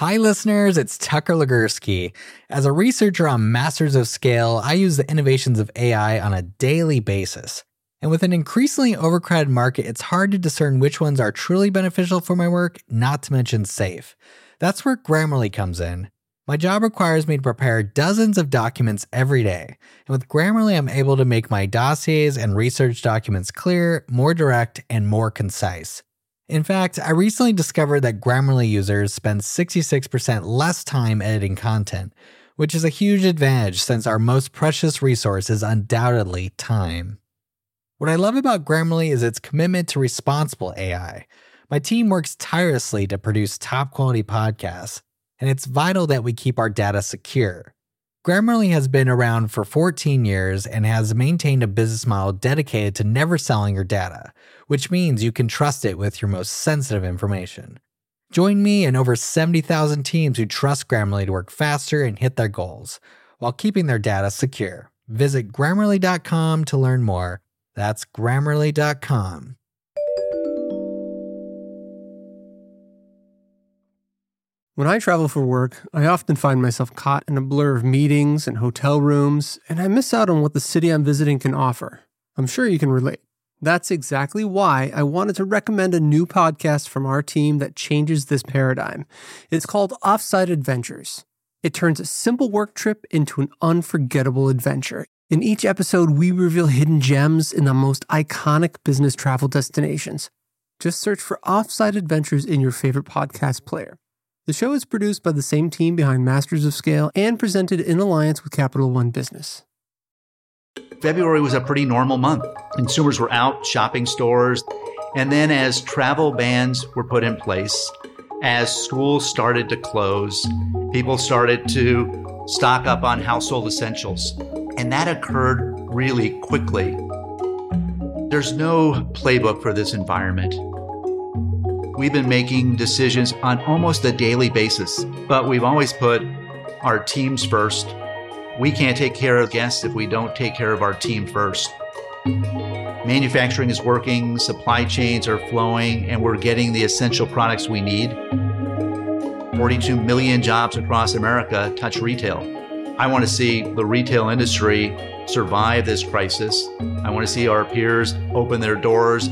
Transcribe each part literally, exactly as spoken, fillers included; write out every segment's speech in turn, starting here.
Hi listeners, it's Tucker Legursky. As a researcher on Masters of Scale, I use the innovations of A I on a daily basis. And with an increasingly overcrowded market, it's hard to discern which ones are truly beneficial for my work, not to mention safe. That's where Grammarly comes in. My job requires me to prepare dozens of documents every day. And with Grammarly, I'm able to make my dossiers and research documents clear, more direct, and more concise. In fact, I recently discovered that Grammarly users spend sixty-six percent less time editing content, which is a huge advantage since our most precious resource is undoubtedly time. What I love about Grammarly is its commitment to responsible A I. My team works tirelessly to produce top-quality podcasts, and it's vital that we keep our data secure. Grammarly has been around for fourteen years and has maintained a business model dedicated to never selling your data, which means you can trust it with your most sensitive information. Join me and over seventy thousand teams who trust Grammarly to work faster and hit their goals, while keeping their data secure. Visit Grammarly dot com to learn more. That's Grammarly dot com. When I travel for work, I often find myself caught in a blur of meetings and hotel rooms, and I miss out on what the city I'm visiting can offer. I'm sure you can relate. That's exactly why I wanted to recommend a new podcast from our team that changes this paradigm. It's called Offsite Adventures. It turns a simple work trip into an unforgettable adventure. In each episode, we reveal hidden gems in the most iconic business travel destinations. Just search for Offsite Adventures in your favorite podcast player. The show is produced by the same team behind Masters of Scale and presented in alliance with Capital One Business. February was a pretty normal month. Consumers were out shopping stores. And then as travel bans were put in place, as schools started to close, people started to stock up on household essentials. And that occurred really quickly. There's no playbook for this environment. We've been making decisions on almost a daily basis, but we've always put our teams first. We can't take care of guests if we don't take care of our team first. Manufacturing is working, supply chains are flowing, and we're getting the essential products we need. forty-two million jobs across America touch retail. I want to see the retail industry survive this crisis. I want to see our peers open their doors.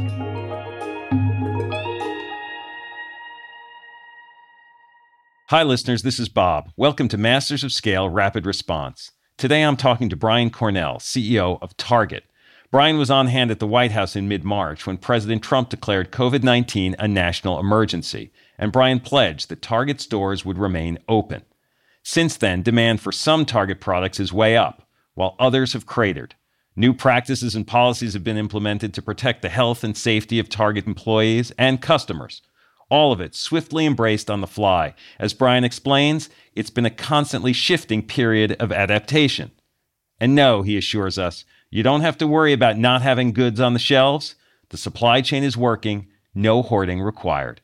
Hi, listeners. This is Bob. Welcome to Masters of Scale Rapid Response. Today, I'm talking to Brian Cornell, C E O of Target. Brian was on hand at the White House in mid-March when President Trump declared covid nineteen a national emergency, and Brian pledged that Target stores would remain open. Since then, demand for some Target products is way up, while others have cratered. New practices and policies have been implemented to protect the health and safety of Target employees and customers. All of it swiftly embraced on the fly. As Brian explains, it's been a constantly shifting period of adaptation. And no, he assures us, you don't have to worry about not having goods on the shelves. The supply chain is working, no hoarding required.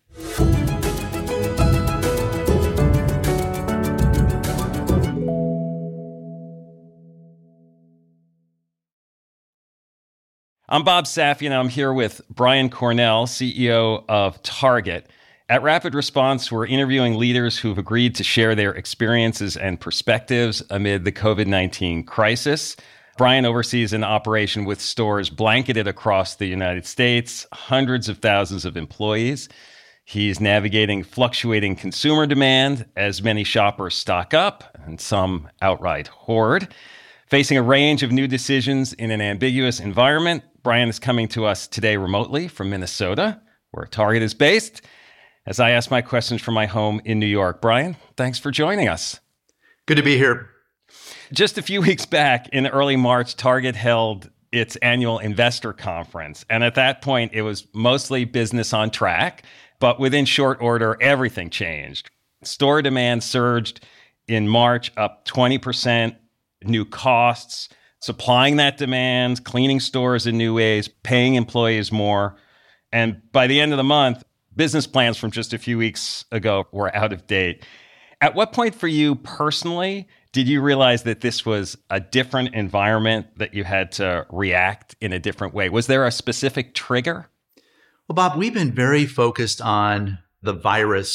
I'm Bob Safian, and I'm here with Brian Cornell, C E O of Target. At Rapid Response, we're interviewing leaders who've agreed to share their experiences and perspectives amid the covid nineteen crisis. Brian oversees an operation with stores blanketed across the United States, hundreds of thousands of employees. He's navigating fluctuating consumer demand as many shoppers stock up and some outright hoard. Facing a range of new decisions in an ambiguous environment, Brian is coming to us today remotely from Minnesota, where Target is based, as I ask my questions from my home in New York. Brian, thanks for joining us. Good to be here. Just a few weeks back, in early March, Target held its annual investor conference. And at that point, it was mostly business on track. But within short order, everything changed. Store demand surged in March, up twenty percent, new costs, supplying that demand, cleaning stores in new ways, paying employees more. And by the end of the month, business plans from just a few weeks ago were out of date. At what point for you personally did you realize that this was a different environment, that you had to react in a different way? Was there a specific trigger? Well, Bob, we've been very focused on the virus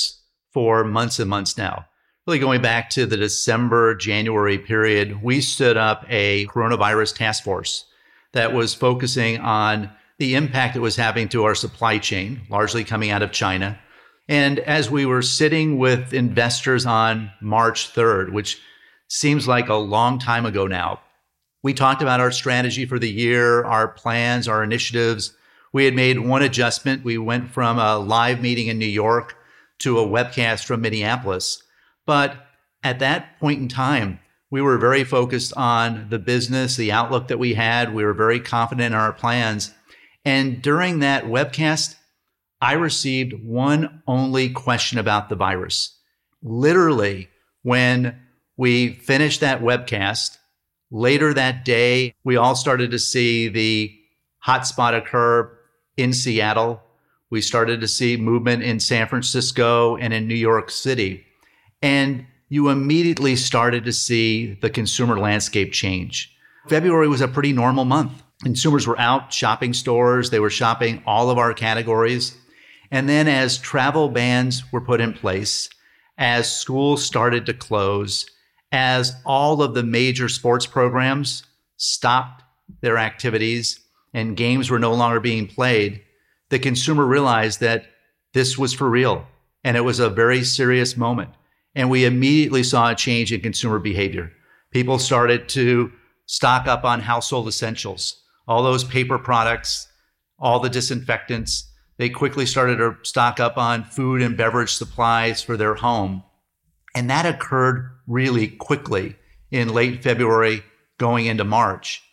for months and months now. Really going back to the December, January period, we stood up a coronavirus task force that was focusing on the impact it was having to our supply chain, largely coming out of China. And as we were sitting with investors on March third, which seems like a long time ago now, we talked about our strategy for the year, our plans, our initiatives. We had made one adjustment. We went from a live meeting in New York to a webcast from Minneapolis. But at that point in time, we were very focused on the business, the outlook that we had. We were very confident in our plans. And during that webcast, I received one only question about the virus. Literally, when we finished that webcast, later that day, we all started to see the hotspot occur in Seattle. We started to see movement in San Francisco and in New York City. And you immediately started to see the consumer landscape change. February was a pretty normal month. Consumers were out shopping stores. They were shopping all of our categories. And then as travel bans were put in place, as schools started to close, as all of the major sports programs stopped their activities and games were no longer being played, the consumer realized that this was for real. And it was a very serious moment. And we immediately saw a change in consumer behavior. People started to stock up on household essentials, all those paper products, all the disinfectants. They quickly started to stock up on food and beverage supplies for their home. And that occurred really quickly in late February going into March.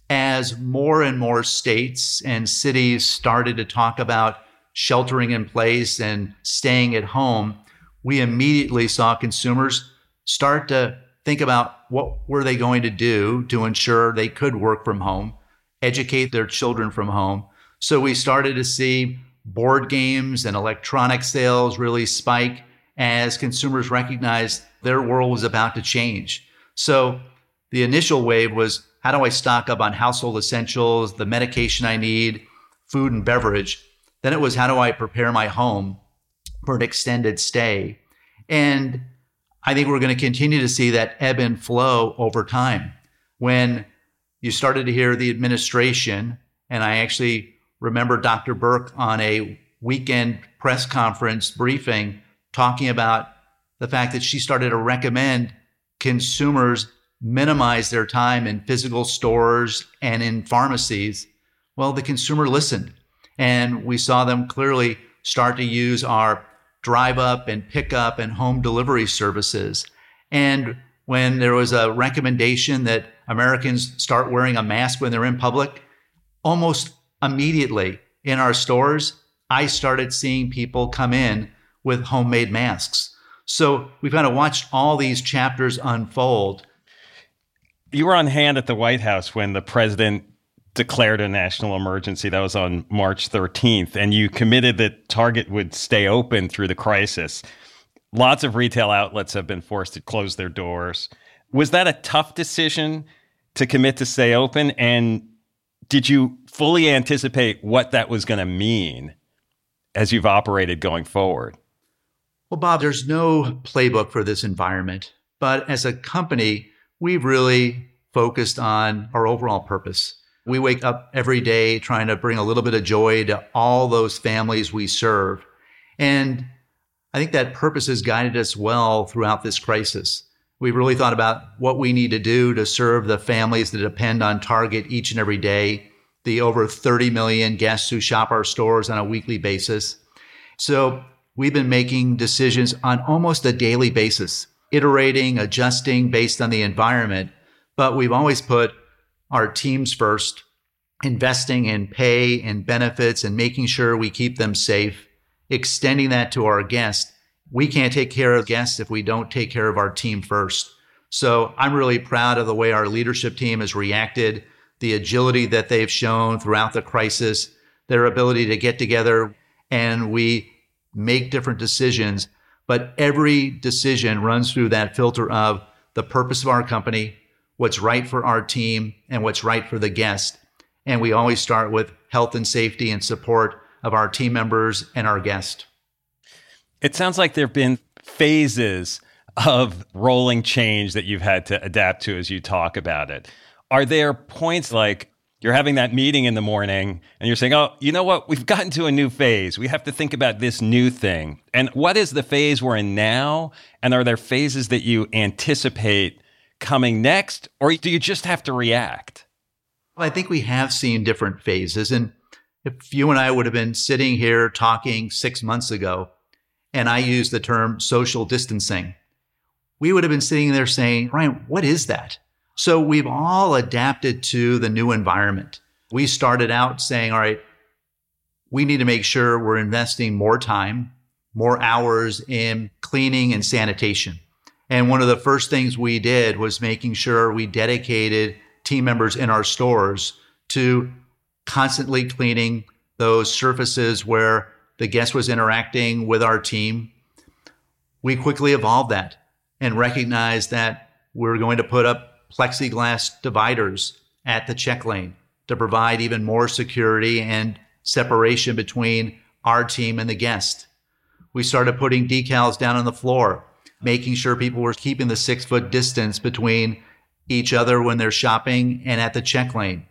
As more and more states and cities started to talk about sheltering in place and staying at home, we immediately saw consumers start to think about what were they going to do to ensure they could work from home, educate their children from home. So we started to see board games and electronic sales really spike as consumers recognized their world was about to change. So the initial wave was, how do I stock up on household essentials, the medication I need, food and beverage? Then it was, how do I prepare my home for an extended stay? And I think we're going to continue to see that ebb and flow over time. When you started to hear the administration, and I actually remember Doctor Birx on a weekend press conference briefing talking about the fact that she started to recommend consumers minimize their time in physical stores and in pharmacies. Well, the consumer listened, and we saw them clearly start to use our drive up and pick up and home delivery services. And when there was a recommendation that Americans start wearing a mask when they're in public, almost immediately in our stores, I started seeing people come in with homemade masks. So we've kind of watched all these chapters unfold. You were on hand at the White House when the president declared a national emergency. That was on March thirteenth, and you committed that Target would stay open through the crisis. Lots of retail outlets have been forced to close their doors. Was that a tough decision to commit to stay open? And did you fully anticipate what that was going to mean as you've operated going forward? Well, Bob, there's no playbook for this environment. But as a company, we've really focused on our overall purpose. We wake up every day trying to bring a little bit of joy to all those families we serve. And I think that purpose has guided us well throughout this crisis. We've really thought about what we need to do to serve the families that depend on Target each and every day, the over thirty million guests who shop our stores on a weekly basis. So we've been making decisions on almost a daily basis, iterating, adjusting based on the environment. But we've always put our teams first, investing in pay and benefits and making sure we keep them safe, extending that to our guests. We can't take care of guests if we don't take care of our team first. So I'm really proud of the way our leadership team has reacted, the agility that they've shown throughout the crisis, their ability to get together, and we make different decisions. But every decision runs through that filter of the purpose of our company, what's right for our team, and what's right for the guest. And we always start with health and safety and support of our team members and our guests. It sounds like there have been phases of rolling change that you've had to adapt to as you talk about it. Are there points like you're having that meeting in the morning and you're saying, oh, you know what? We've gotten to a new phase. We have to think about this new thing. And what is the phase we're in now? And are there phases that you anticipate coming next? Or do you just have to react? Well, I think we have seen different phases. And if you and I would have been sitting here talking six months ago, and I used the term social distancing, we would have been sitting there saying, Brian, what is that? So we've all adapted to the new environment. We started out saying, all right, we need to make sure we're investing more time, more hours in cleaning and sanitation. And one of the first things we did was making sure we dedicated team members in our stores to constantly cleaning those surfaces where the guest was interacting with our team. We quickly evolved that and recognized that we're going to put up plexiglass dividers at the check lane to provide even more security and separation between our team and the guest. We started putting decals down on the floor, making sure people were keeping the six foot distance between each other when they're shopping and at the check lane.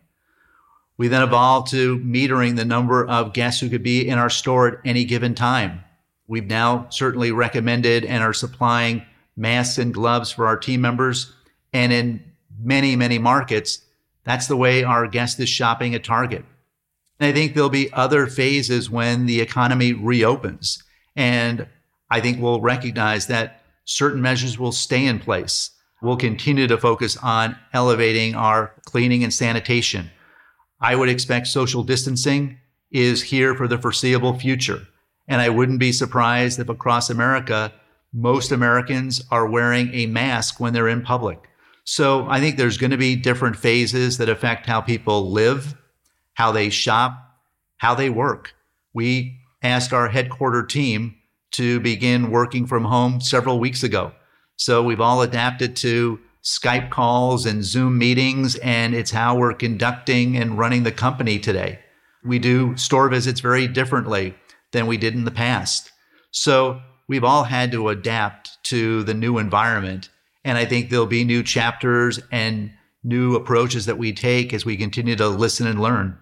We then evolved to metering the number of guests who could be in our store at any given time. We've now certainly recommended and are supplying masks and gloves for our team members. And in many, many markets, that's the way our guest is shopping at Target. And I think there'll be other phases when the economy reopens. And I think we'll recognize that certain measures will stay in place. We'll continue to focus on elevating our cleaning and sanitation. I would expect social distancing is here for the foreseeable future. And I wouldn't be surprised if across America, most Americans are wearing a mask when they're in public. So I think there's going to be different phases that affect how people live, how they shop, how they work. We asked our headquarter team to begin working from home several weeks ago. So we've all adapted to Skype calls and Zoom meetings, and it's how we're conducting and running the company today. We do store visits very differently than we did in the past. So we've all had to adapt to the new environment. And I think there'll be new chapters and new approaches that we take as we continue to listen and learn.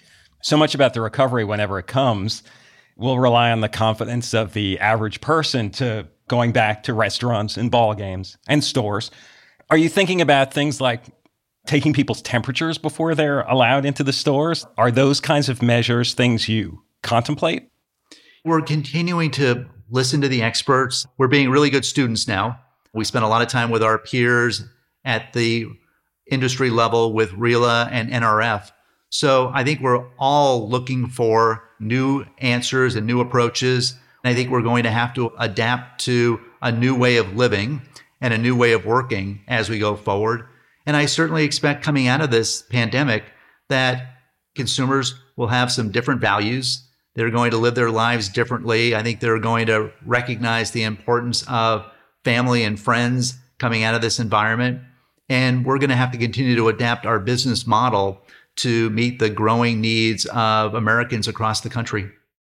So much about the recovery, whenever it comes, will rely on the confidence of the average person to going back to restaurants and ball games and stores. Are you thinking about things like taking people's temperatures before they're allowed into the stores? Are those kinds of measures things you contemplate? We're continuing to listen to the experts. We're being really good students now. We spent a lot of time with our peers at the industry level with R I L A and N R F. So I think we're all looking for new answers and new approaches. And I think we're going to have to adapt to a new way of living and a new way of working as we go forward. And I certainly expect coming out of this pandemic that consumers will have some different values. They're going to live their lives differently. I think they're going to recognize the importance of family and friends coming out of this environment. And we're going to have to continue to adapt our business model to meet the growing needs of Americans across the country.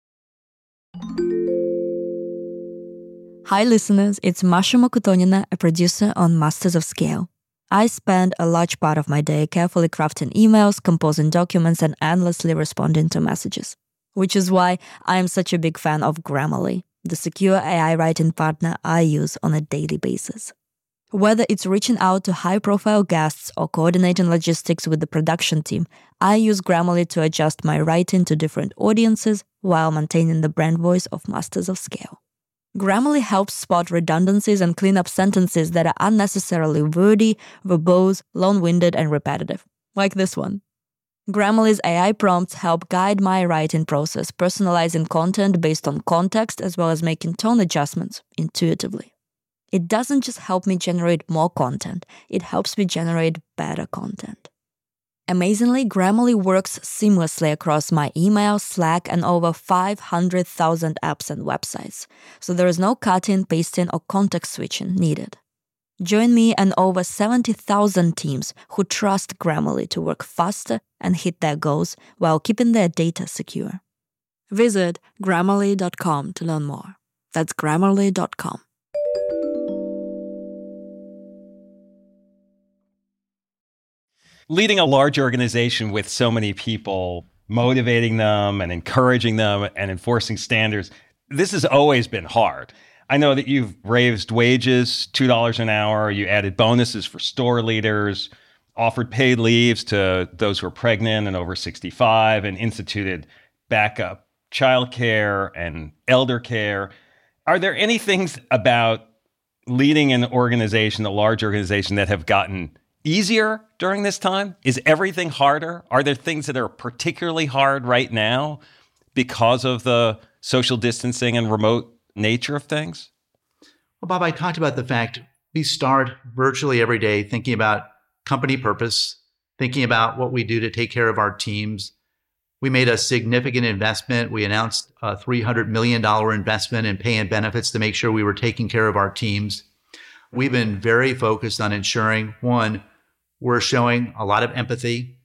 Hi, listeners. It's Masha Mokutonina, a producer on Masters of Scale. I spend a large part of my day carefully crafting emails, composing documents, and endlessly responding to messages. Which is why I am such a big fan of Grammarly, the secure A I writing partner I use on a daily basis. Whether it's reaching out to high-profile guests or coordinating logistics with the production team, I use Grammarly to adjust my writing to different audiences while maintaining the brand voice of Masters of Scale. Grammarly helps spot redundancies and clean up sentences that are unnecessarily wordy, verbose, long-winded, and repetitive, like this one. Grammarly's A I prompts help guide my writing process, personalizing content based on context as well as making tone adjustments intuitively. It doesn't just help me generate more content, it helps me generate better content. Amazingly, Grammarly works seamlessly across my email, Slack, and over five hundred thousand apps and websites, so there is no cutting, pasting, or context switching needed. Join me and over seventy thousand teams who trust Grammarly to work faster and hit their goals while keeping their data secure. Visit Grammarly dot com to learn more. That's Grammarly dot com. Leading a large organization with so many people, motivating them and encouraging them and enforcing standards, this has always been hard. I know that you've raised wages two dollars an hour, you added bonuses for store leaders, offered paid leaves to those who are pregnant and over sixty-five, and instituted backup childcare and elder care. Are there any things about leading an organization, a large organization, that have gotten easier during this time? Is everything harder? Are there things that are particularly hard right now because of the social distancing and remote nature of things? Well, Bob, I talked about the fact we start virtually every day thinking about company purpose, thinking about what we do to take care of our teams. We made a significant investment. We announced a three hundred million dollars investment in pay and benefits to make sure we were taking care of our teams. We've been very focused on ensuring, one, we're showing a lot of empathy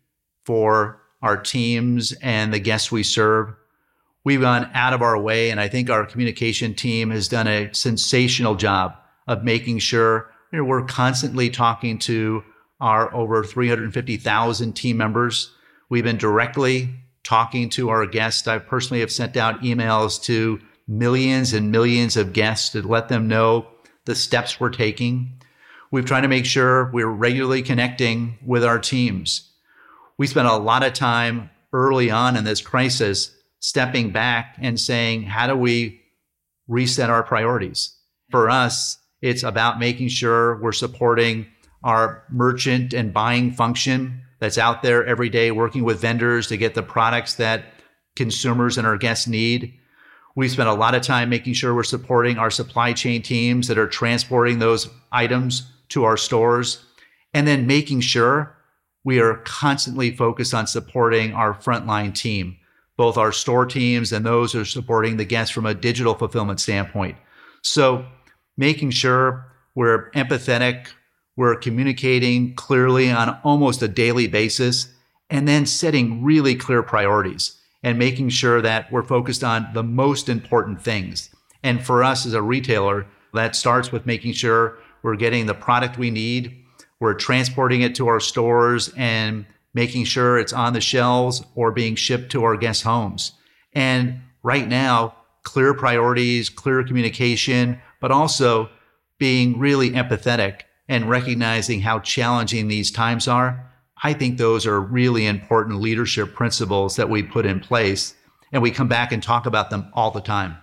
for our teams and the guests we serve. We've gone out of our way, and I think our communication team has done a sensational job of making sure, you know, we're constantly talking to our over three hundred fifty thousand team members. We've been directly talking to our guests. I personally have sent out emails to millions and millions of guests to let them know the steps we're taking. We've tried to make sure we're regularly connecting with our teams. We spent a lot of time early on in this crisis stepping back and saying, how do we reset our priorities? For us, it's about making sure we're supporting our merchant and buying function that's out there every day, working with vendors to get the products that consumers and our guests need. We spent a lot of time making sure we're supporting our supply chain teams that are transporting those items to our stores, and then making sure we are constantly focused on supporting our frontline team, both our store teams and those who are supporting the guests from a digital fulfillment standpoint. So making sure we're empathetic, we're communicating clearly on almost a daily basis, and then setting really clear priorities and making sure that we're focused on the most important things. And for us as a retailer, that starts with making sure we're getting the product we need, we're transporting it to our stores and making sure it's on the shelves or being shipped to our guests' homes. And right now, clear priorities, clear communication, but also being really empathetic and recognizing how challenging these times are. I think those are really important leadership principles that we put in place, and we come back and talk about them all the time.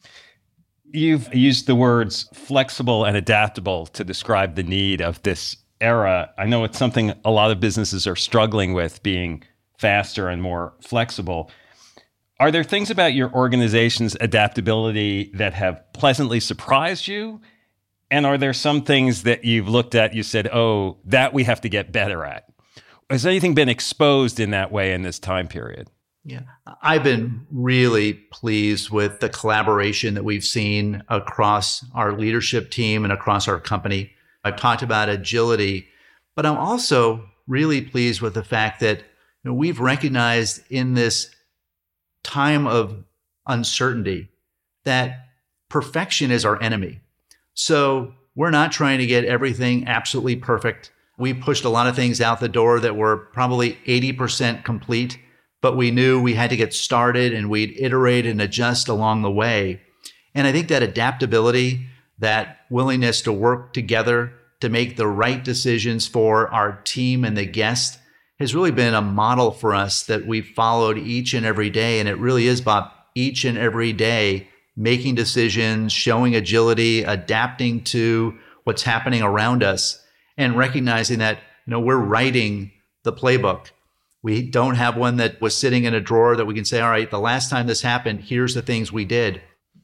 You've used the words flexible and adaptable to describe the need of this era. I know it's something a lot of businesses are struggling with, being faster and more flexible. Are there things about your organization's adaptability that have pleasantly surprised you? And are there some things that you've looked at, you said, oh, that we have to get better at? Has anything been exposed in that way in this time period? Yeah, I've been really pleased with the collaboration that we've seen across our leadership team and across our company. I've talked about agility, but I'm also really pleased with the fact that, you know, we've recognized in this time of uncertainty that perfection is our enemy. So we're not trying to get everything absolutely perfect. We pushed a lot of things out the door that were probably eighty percent complete, but we knew we had to get started and we'd iterate and adjust along the way. And I think that adaptability, that willingness to work together to make the right decisions for our team and the guest has really been a model for us that we've followed each and every day. And it really is, Bob, each and every day, making decisions, showing agility, adapting to what's happening around us, and recognizing that, you know, we're writing the playbook. We don't have one that was sitting in a drawer that we can say, all right, the last time this happened, here's the things we did.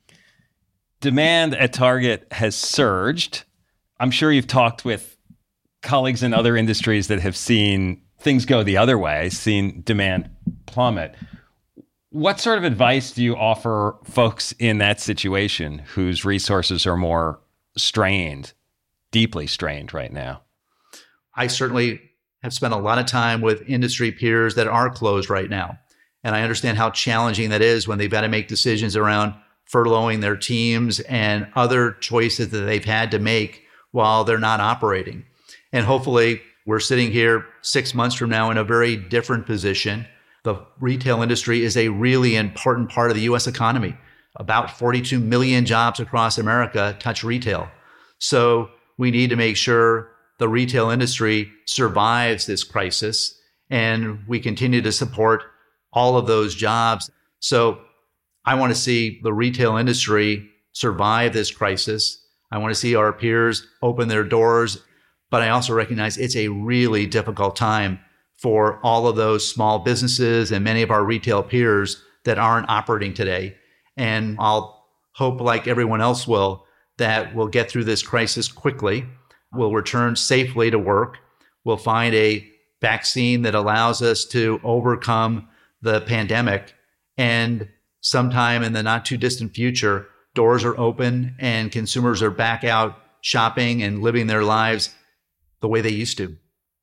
Demand at Target has surged. I'm sure you've talked with colleagues in other industries that have seen things go the other way, seen demand plummet. What sort of advice do you offer folks in that situation whose resources are more strained, deeply strained right now? I certainly have spent a lot of time with industry peers that are closed right now. And I understand how challenging that is when they've got to make decisions around furloughing their teams and other choices that they've had to make while they're not operating. And hopefully, We're sitting here six months from now in a very different position. The retail industry is a really important part of the U S economy. About forty-two million jobs across America touch retail. So we need to make sure the retail industry survives this crisis and we continue to support all of those jobs. So I want to see the retail industry survive this crisis. I want to see our peers open their doors. But I also recognize it's a really difficult time for all of those small businesses and many of our retail peers that aren't operating today. And I'll hope, like everyone else will, that we'll get through this crisis quickly. We'll return safely to work. We'll find a vaccine that allows us to overcome the pandemic. And sometime in the not too distant future, doors are open and consumers are back out shopping and living their lives the way they used to.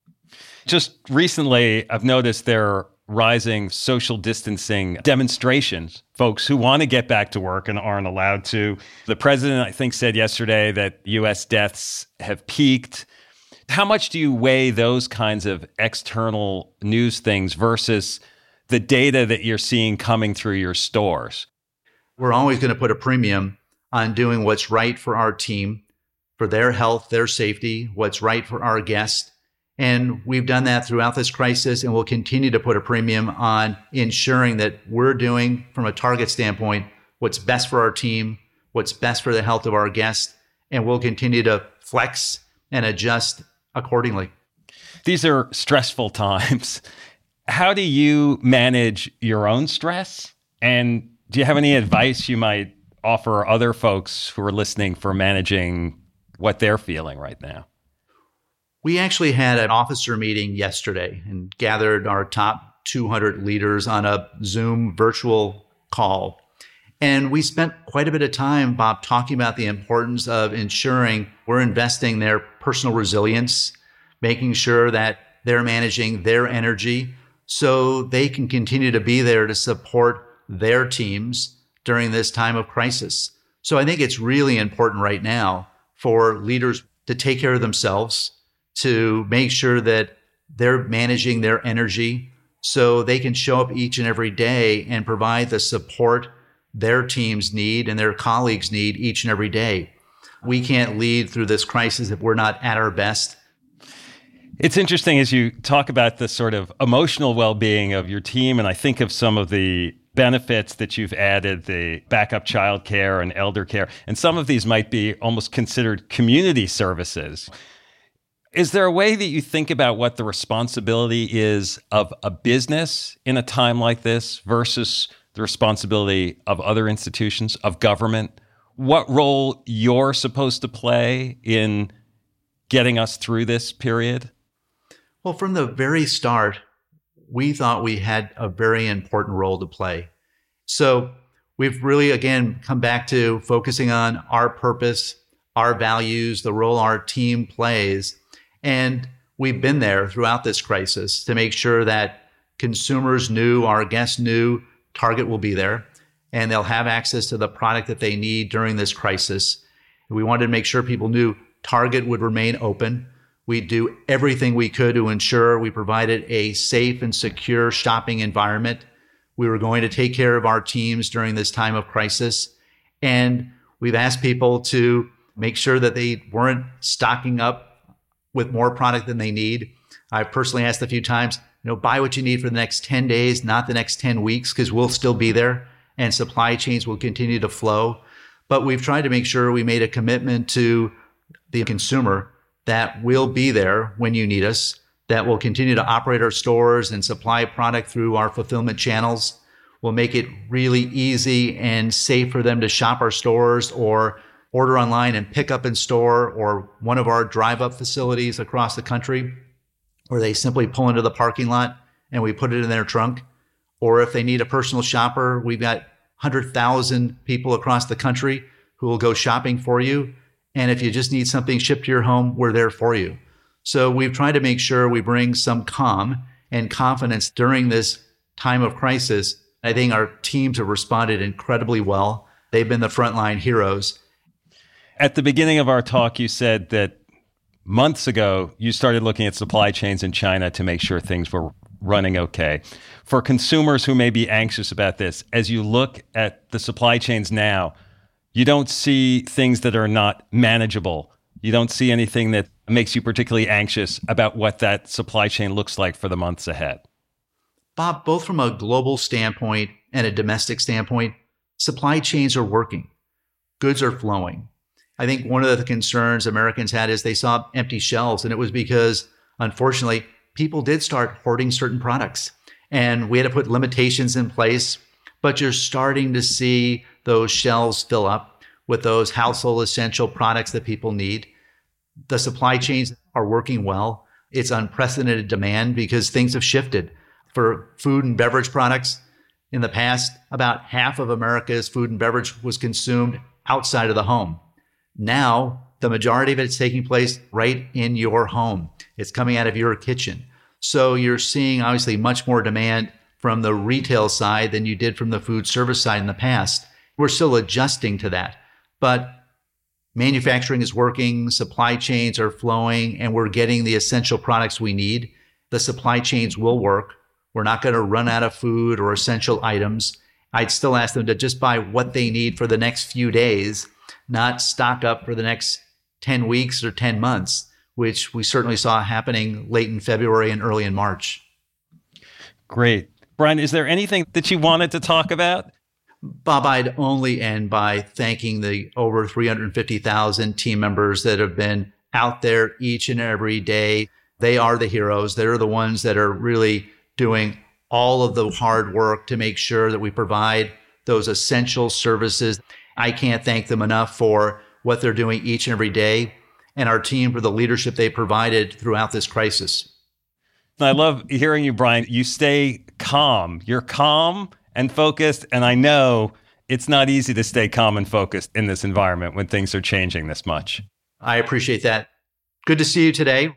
Just recently, I've noticed there are rising social distancing demonstrations, folks who want to get back to work and aren't allowed to. The president, I think, said yesterday that U S deaths have peaked. How much do you weigh those kinds of external news things versus the data that you're seeing coming through your stores? We're always going to put a premium on doing what's right for our team, for their health, their safety, what's right for our guests. And we've done that throughout this crisis, and we'll continue to put a premium on ensuring that we're doing, from a Target standpoint, what's best for our team, what's best for the health of our guests, and we'll continue to flex and adjust accordingly. These are stressful times. How do you manage your own stress? And do you have any advice you might offer other folks who are listening for managing what they're feeling right now? We actually had an officer meeting yesterday and gathered our top two hundred leaders on a Zoom virtual call. And we spent quite a bit of time, Bob, talking about the importance of ensuring we're investing their personal resilience, making sure that they're managing their energy so they can continue to be there to support their teams during this time of crisis. So I think it's really important right now for leaders to take care of themselves, to make sure that they're managing their energy so they can show up each and every day and provide the support their teams need and their colleagues need each and every day. We can't lead through this crisis if we're not at our best. It's interesting as you talk about the sort of emotional well-being of your team, and I think of some of the benefits that you've added, the backup childcare and elder care, and some of these might be almost considered community services. Is there a way that you think about what the responsibility is of a business in a time like this versus the responsibility of other institutions, of government? What role you're supposed to play in getting us through this period? Well, from the very start, we thought we had a very important role to play. So we've really, again, come back to focusing on our purpose, our values, the role our team plays. And we've been there throughout this crisis to make sure that consumers knew, our guests knew, Target will be there and they'll have access to the product that they need during this crisis. We wanted to make sure people knew Target would remain open. We'd do everything we could to ensure we provided a safe and secure shopping environment. We were going to take care of our teams during this time of crisis. And we've asked people to make sure that they weren't stocking up with more product than they need. I've personally asked a few times, you know, buy what you need for the next ten days, not the next ten weeks, because we'll still be there and supply chains will continue to flow. But we've tried to make sure we made a commitment to the consumer that we'll be there when you need us, that we'll continue to operate our stores and supply product through our fulfillment channels. We'll make it really easy and safe for them to shop our stores or order online and pick up in store, or one of our drive-up facilities across the country where they simply pull into the parking lot and we put it in their trunk. Or if they need a personal shopper, we've got one hundred thousand people across the country who will go shopping for you. And if you just need something shipped to your home, we're there for you. So we've tried to make sure we bring some calm and confidence during this time of crisis. I think our teams have responded incredibly well. They've been the frontline heroes. At the beginning of our talk, you said that months ago, you started looking at supply chains in China to make sure things were running okay. For consumers who may be anxious about this, as you look at the supply chains now, you don't see things that are not manageable. You don't see anything that makes you particularly anxious about what that supply chain looks like for the months ahead. Bob, both from a global standpoint and a domestic standpoint, supply chains are working. Goods are flowing. I think one of the concerns Americans had is they saw empty shelves, and it was because, unfortunately, people did start hoarding certain products, and we had to put limitations in place. But you're starting to see those shelves fill up with those household essential products that people need. The supply chains are working well. It's unprecedented demand because things have shifted. For food and beverage products, in the past, about half of America's food and beverage was consumed outside of the home. Now, the majority of it is taking place right in your home. It's coming out of your kitchen. So you're seeing obviously much more demand from the retail side than you did from the food service side in the past. We're still adjusting to that, but manufacturing is working, supply chains are flowing, and we're getting the essential products we need. The supply chains will work. We're not going to run out of food or essential items. I'd still ask them to just buy what they need for the next few days, not stock up for the next ten weeks or ten months, which we certainly saw happening late in February and early in March. Great. Brian, is there anything that you wanted to talk about? Bob, I'd only end by thanking the over three hundred fifty thousand team members that have been out there each and every day. They are the heroes. They're the ones that are really doing all of the hard work to make sure that we provide those essential services. I can't thank them enough for what they're doing each and every day, and our team for the leadership they provided throughout this crisis. I love hearing you, Brian. You stay calm. You're calm and focused, and I know it's not easy to stay calm and focused in this environment when things are changing this much. I appreciate that. Good to see you today.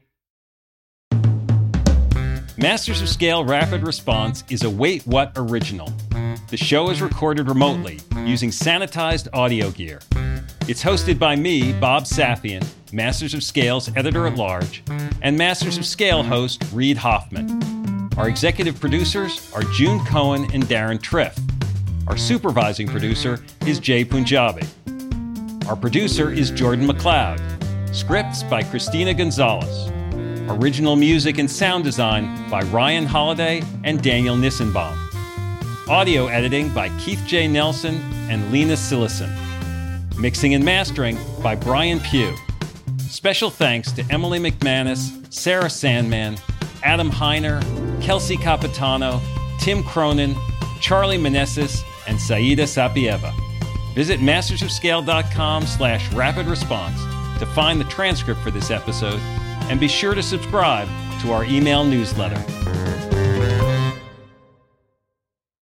Masters of Scale Rapid Response is a Wait What original. The show is recorded remotely using sanitized audio gear. It's hosted by me, Bob Safian, Masters of Scale's editor-at-large, and Masters of Scale host Reid Hoffman. Our executive producers are June Cohen and Darren Triff. Our supervising producer is Jay Punjabi. Our producer is Jordan McLeod. Scripts by Christina Gonzalez. Original music and sound design by Ryan Holiday and Daniel Nissenbaum. Audio editing by Keith J. Nelson and Lena Sillison. Mixing and mastering by Brian Pugh. Special thanks to Emily McManus, Sarah Sandman, Adam Heiner, Kelsey Capitano, Tim Cronin, Charlie Meneses, and Saida Sapieva. Visit mastersofscale.com slash rapid response to find the transcript for this episode, and be sure to subscribe to our email newsletter.